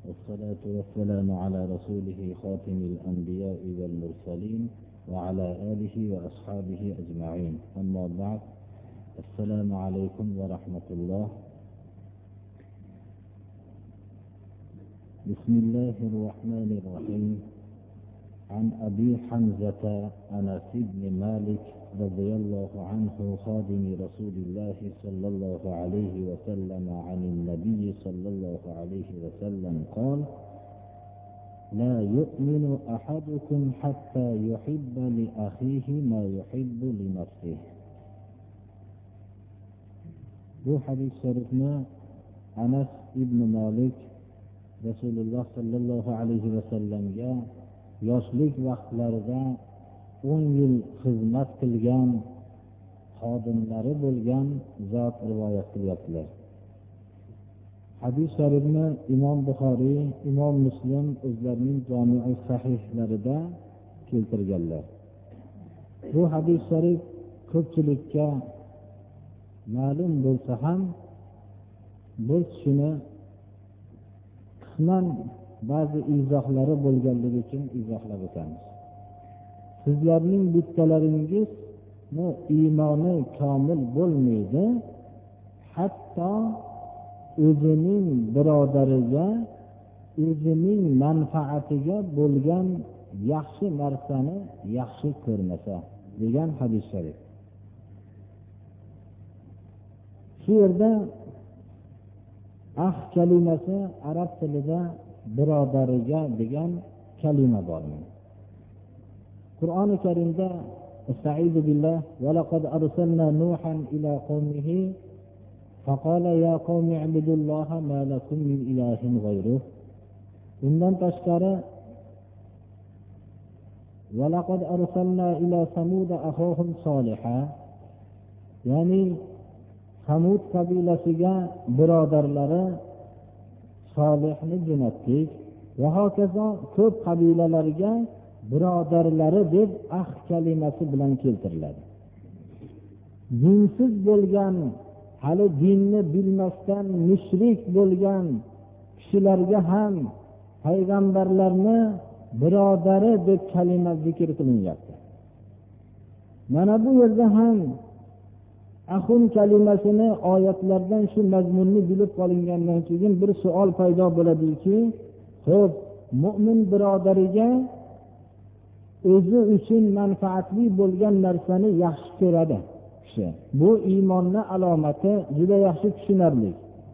والصلاة والسلام على رسوله خاتم الأنبياء والمرسلين وعلى آله وأصحابه أجمعين. أما بعد، السلام عليكم ورحمة الله. بسم الله الرحمن الرحيم. عن أبي حمزة أنس بن مالك رضي الله عنه خادم رسول الله صلى الله عليه وسلم عن النبي صلى الله عليه وسلم قال: لا يؤمن أحدكم حتى يحب لأخيه ما يحب لنفسه. Bu hadis sharifni Anas ibn Malik Rasululloh sallallohu alayhi vasallamga yoshlik vaqtlarida 10 yil xizmat qilgan xodimlari bo'lgan zot rivoyat qilyaptilar. Hadis sharifni Imom Buxoriy, Imom Muslim o'zlarining jami' sahihlarida keltirganlar. Bu hadis sharif ko'pchilikka ma'lum bo'lsa ham, biz shuni qisman ba'zi izohlari bo'lganligi uchun izohlab o'tamiz. Sizlarning bittalaringizni iymoni komil bo'lmaydi, hatto o'zining birodariga, o'zining manfaatiga bo'lgan yaxshi narsani yaxshi ko'rmasa, degan hadis sharif. Shu yerda ah kalimasi arab tilida birodariga degan kalima bor. Qur'oni Karimda Estaizu billah va laqad arsalna Nuhan ila qawmihi faqala ya qawmi ibudulloha ma lakum min ilahin ghayruh. Undan tashqari va laqad arsalna ila samud akhahum soliha, ya'ni Samud qabilasiga birodarlari Solihni jo'natdik va hokazo ko'p qabilalarga birodarlari deb kalimasi bilan keltiriladi. Dinsiz bo'lgan, hali dinni bilmasdan mushrik bo'lgan kishilarga ham payg'ambarlarni birodari deb kalima zikr qilinyapti. Mana bu yerda ham Axun kalimasini oyatlardan shu mazmunni bilib qolingandan keyin bir savol paydo bo'ladiki, xo'p, mu'min birodariga o'zi uchun manfaatli bo'lgan narsani yaxshi ko'radi kishi. Bu iymonning alomati, juda yaxshi tushunarli.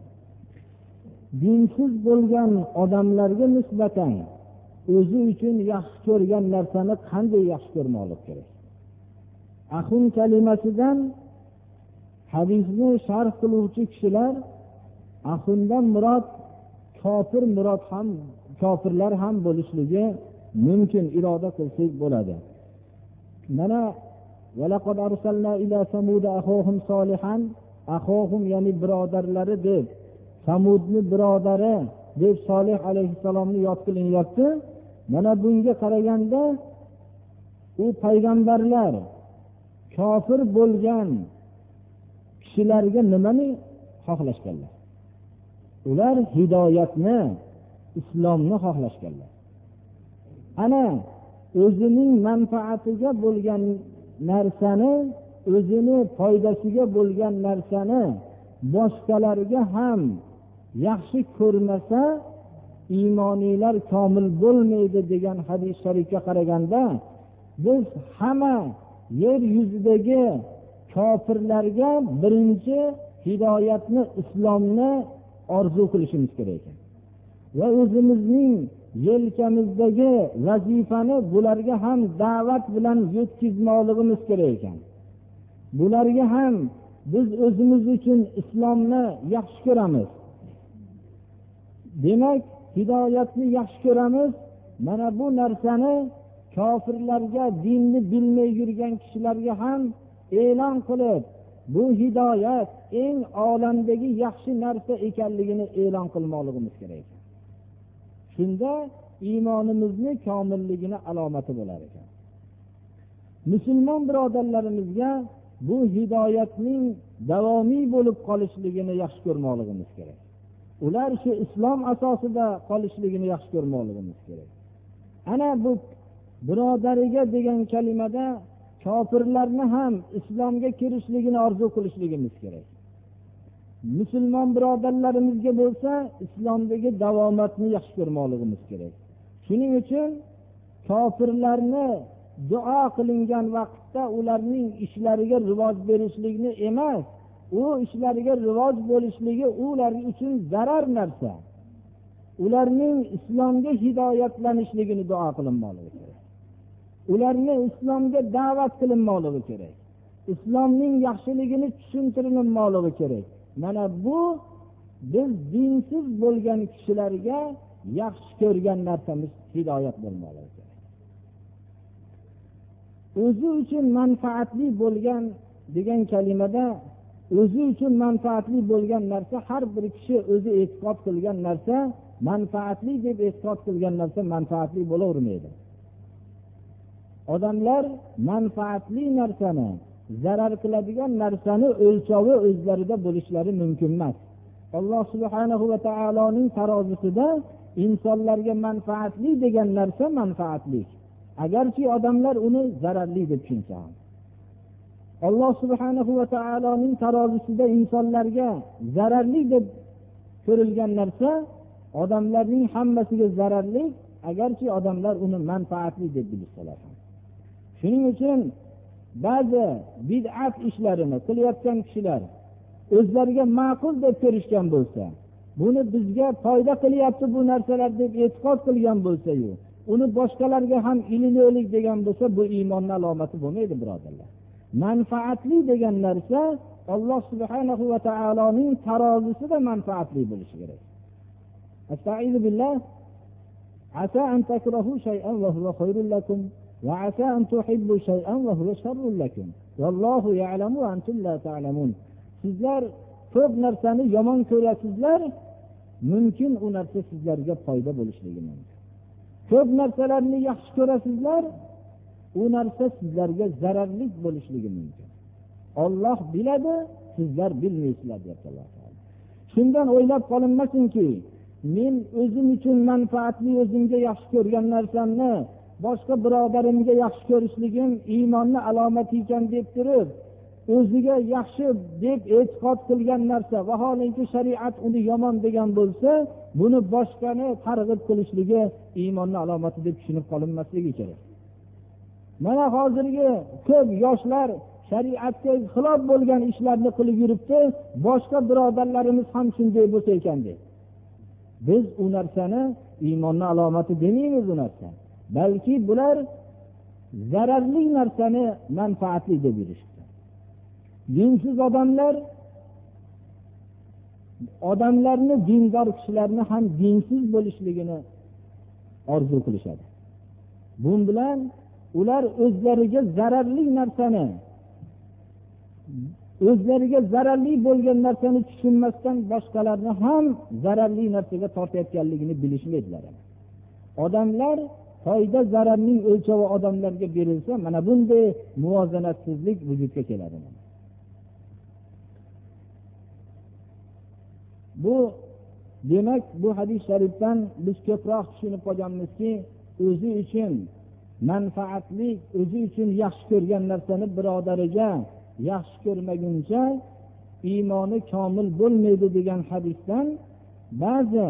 Dinsiz bo'lgan odamlarga nisbatan o'zi uchun yaxshi ko'rgan narsani qanday yaxshi ko'rmoqlik kerak? Axun kalimasidan hadisni sharh qiluvchi kishilar axundan murod kofir, murod ham kofirlar ham bo'lishligi mumkin, iroda qilsak bo'ladi. Mana valaqad arsalna ila samud akhahum solihan, akhahum ya'ni birodarlari deb, Samudni birodari deb Solih alayhisalomni yod qilinyapti. Mana bunga qaraganda u payg'ambarlar kofir bo'lgan kishilarga nimani xohlashganlar? Ular hidoyatni, islomni xohlashganlar. Ana o'zining manfaatiga bo'lgan narsani, o'zini foydasiga bo'lgan narsani boshqalarga ham yaxshi ko'rmasa, iymoniylar komil bo'lmaydi degan hadis sharifga qaraganda, biz hamma yer yuzidagi kofirlarga birinchi hidoyatni, islomni orzu qilishimiz kerak ekan. Va o'zimizning yelkamizdagi vazifani bularga ham da'vat bilan yetkazmoqligimiz kerak ekan. Bularga ham biz o'zimiz uchun islomni yaxshi ko'ramiz. Demak, hidoyatni yaxshi ko'ramiz. Mana bu narsani kofirlarga, dinni bilmay yurgan kishilarga ham e'lon qilib, bu hidoyat eng olamdagi yaxshi narsa ekanligini e'lon qilmoqligimiz kerak. Shunda iymonimizni komilligini alomati bo'lar ekan. Musulmon birodarlarimizga bu hidoyatning davomiy bo'lib qolishligini yaxshi ko'rmoqligimiz kerak. ular shu islom asosida qolishligini yaxshi ko'rmoqligimiz kerak. Ana bu birodariga degan kalimada kofirlarni ham islomga kirishligini orzu qilishligimiz kerak. Musulmon birodarlarimizga bo'lsa islomdagi davomatni yaxshi ko'rmoqligimiz kerak. Shuning uchun kofirlarni duo qilingan vaqtda ularning ishlariga rivoj berishlikni emas, u ishlariga rivoj bo'lishligi ular uchun zarar narsa. Ularning islomga hidoyatlanishligini duo qilinmoqligi kerak. Ularni islomga da'vat qilinmoqligi kerak. Islomning yaxshiligini tushuntirilmoqligi kerak. Mana bu biz dinsiz bo'lgan kishilarga yaxshi ko'rgan narsamiz hidoyat bo'lmoqligi kerak. O'zi uchun manfaatli bo'lgan degan kalimada o'zi uchun manfaatli bo'lgan narsa har bir kishi o'zi e'tiqod qilgan narsa manfaatli deb e'tiqod qilgan narsa manfaatli bo'lavermaydi. Odamlar manfaatli narsani, zarar qiladigan narsani o'lchovi o'zlarida bo'lishlari mumkin emas. Alloh subhanahu va taoloning tarozisida insonlarga manfaatli degan narsa manfaatli. Agarchi odamlar uni zararli deb tushunsa ham. Alloh subhanahu va taoloning tarozisida insonlarga zararli deb ko'rilgan narsa odamlarning hammasiga zararli, agarchi odamlar uni manfaatli deb bilsalar ham. Shuning uchun ba'zi bid'at ishlarini qilayotgan kishilar o'zlariga ma'qul deb ko'rishgan bo'lsa, buni bizga foyda qilyapti bu narsalar deb e'tiqod qilgan bo'lsa-yu, uni boshqalarga ham ilinaylik degan bo'lsa, bu iymonning alomati bo'lmaydi, birodarlar. Manfaatli degan narsa Alloh subhanahu va taoloning tarozisida manfaatli bo'lishi kerak. Astagfiru billah. Asa an takrahu shay'an wa huwa khayrun lakum va asa an tuhibbu shay'an wa huwa sharrun lakum. Vallohu ya'lamu wa antum la ta'lamun. Sizlar ko'p narsani yomon ko'rasizlar, mumkin u narsa sizlarga foyda bo'lishligi mumkin. Ko'p narsalarni yaxshi ko'rasizlar, u narsa sizlarga zararli bo'lishligi mumkin. Alloh biladi, sizlar bilmaysizlar deb Alloh taolo. Shundan o'ylab qolinmasinki, men o'zim uchun manfaatli, o'zimga yaxshi ko'rgan narsamni boshqa birodarimga yaxshi ko'rishligim iymonning alomati ekan deb turib, o'ziga yaxshi deb e'tiqod qilgan narsa, vaholanki shariat uni yomon degan bo'lsa, buni boshqani targ'ib qilishligi iymonning alomati deb tushunib qolinmasligi kerak. Mana hozirgi ko'p yoshlar shariatga xilof bo'lgan ishlarni qilib yuribdi, boshqa birodarlarimiz ham shunday bo'lsa ekan deb. Biz u narsani iymonning alomati demaymiz u narsa. Balki bular zararli narsani manfaatli deb yurishdi. Dinsiz odamlarni dindor kishilarni ham dinsiz bo'lishligini orzu qilishadi. Bun bilan ular o'zlariga zararli narsani, o'zlariga zararli bo'lgan narsani tushunmasdan boshqalarni ham zararli narsaga tortayotganligini bilishmaydilar. Odamlar foyda zararning o'lchovi odamlarga berilsa, mana bunday muvozanatsizlik vujudga keladi. Bu demak, bu hadis sharifdan biz ko'proq tushunib qolganmizki, o'zi uchun manfaatli, o'zi uchun yaxshi ko'rgan narsani birodariga yaxshi ko'rmaguncha iymoni komil bo'lmaydi degan hadisdan ba'zi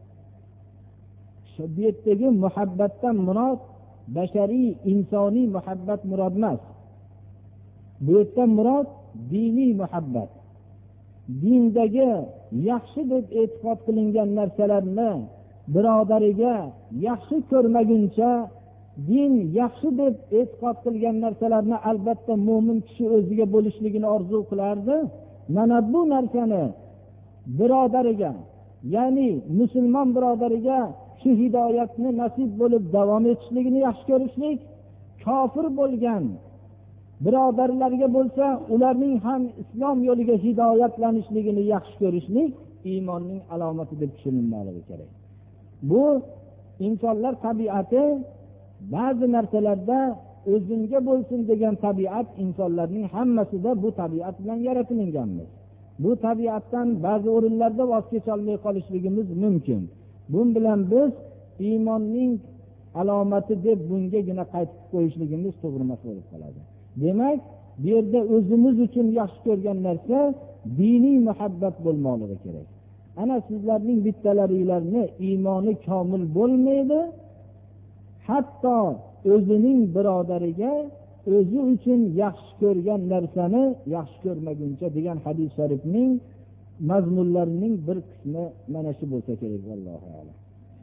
bu yerdagi muhabbatdan murod bashariy, insoniy muhabbat murod emas. Bu yerdan murod diniy muhabbat. Dindagi yaxshi deb e'tiqod qilingan narsalarni birodariga yaxshi ko'rmaguncha, din yaxshi deb e'tiqod qilgan narsalarni albatta mo'min kishi o'ziga bo'lishligini orzu qilardi. Mana bu narsani birodariga, ya'ni musulmon birodariga shu hidoyatni nasib bo'lib davom etishligini yaxshi ko'rishlik, kofir bo'lgan birodarlarga bo'lsa ularning ham islom yo'liga hidoyatlanishligini yaxshi ko'rishlik iymonning alomati deb tushunilmoqligi kerak. Bu insonlar tabiati, ba'zi narsalarda o'zimga bo'lsin degan tabiat insonlarning hammasida bu tabiat bilan yaratilganmiz. Bu tabiatdan ba'zi o'rinlarda voz kecholmay qolishligimiz mumkin. Bun bilan biz iymonning alomati deb bungagina qaytib qo'yishligimiz to'g'ri emas bo'lib qoladi. Demak, bu yerda o'zimiz uchun yaxshi ko'rgan narsa diniy muhabbat bo'lmoqligi kerak. Ana sizlarning bittalaringlarni iymoni komil bo'lmaydi, hatto o'zining birodariga o'zi uchun yaxshi ko'rgan narsani yaxshi ko'rmaguncha degan hadis sharifning mazmunlarining bir qismi mana shu bo'lsa kerak. Allohu a'lam.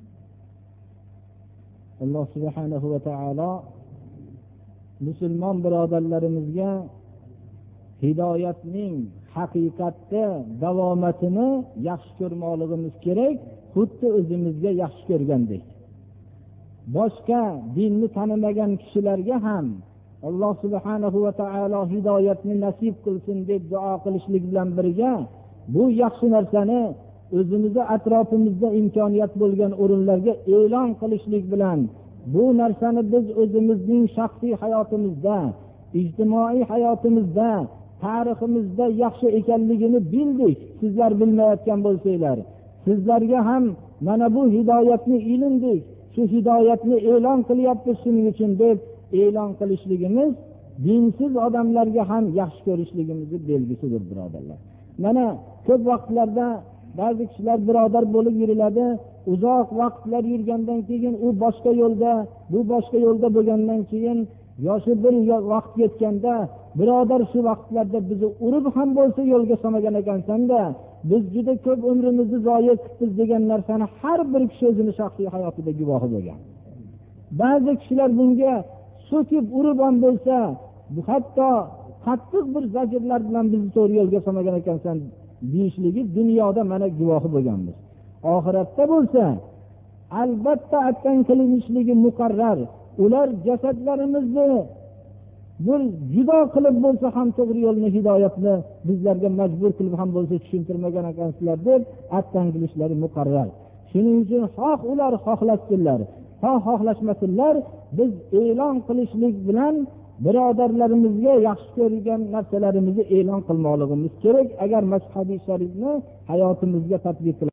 Alloh subhanahu va taolo musulmon birodarlarimizga hidoyatning haqiqatda davomatini yaxshi ko'rmoqligimiz kerak, xuddi o'zimizga yaxshi ko'rgandek. Boshqa dinni tanimagan kishilarga ham Alloh subhanahu va taolo hidoyatni nasib qilsin deb duo qilishlik bilan birga bu yaxshi narsani o'zimizda atrofimizda imkoniyat bo'lgan o'rinlarga e'lon qilishlik bilan bu narsani biz o'zimizning shaxsiy hayotimizda, ijtimoiy hayotimizda, tariximizda yaxshi ekanligini bildik. Sizlar bilmayotgan bo'lsanglar, sizlarga ham mana bu hidoyatni ilindik, shu hidoyatni e'lon qilyapmiz shuning uchun deb e'lon qilishligimiz dinsiz odamlarga ham yaxshi ko'rishligimizni belgisidir, birodarlar. Mana ko'p vaqtlarda ba'zi kishilar birodar bo'lib yuriladi, uzoq vaqtlar yurgandan keyin u boshqa yo'lda, bu boshqa yo'lda bo'lgandan keyin yoshi bir vaqt yetganda birodar shu vaqtlarda bizni urib ham bo'lsa yo'lga solmagan ekansan-da, biz juda ko'p umrimizni zoya qildik degan narsani har bir kishi o'zining shaxsiy hayotida guvohi bo'lgan. Ba'zi kishilar bunga so'kib urib ham bo'lsa, hatto qattiq bir zajrlar bilan bizni to'g'ri yo'lga solmagan ekansan deyishligi dunyoda mana guvohi bo'lganmiz. Oxiratda bo'lsa albatta atdan qilinishligi muqarrar. Ular jasadlarimizni bir judo qilib bo'lsa ham to'g'ri yo'lni, hidoyatni bizlarga majbur qilib ham bo'lsa tushuntirmagan ekansizlar deb atdan qilishlari muqarrar. Shuning uchun xoh ular xohlashsinlar, xoh xohlashmasinlar, biz e'lon qilishlik bilan birodarlarimizga yaxshi ko'rgan narsalarimizni e'lon qilmoqligimiz kerak. Agar mazhabiy sharifni hayotimizga tatbiq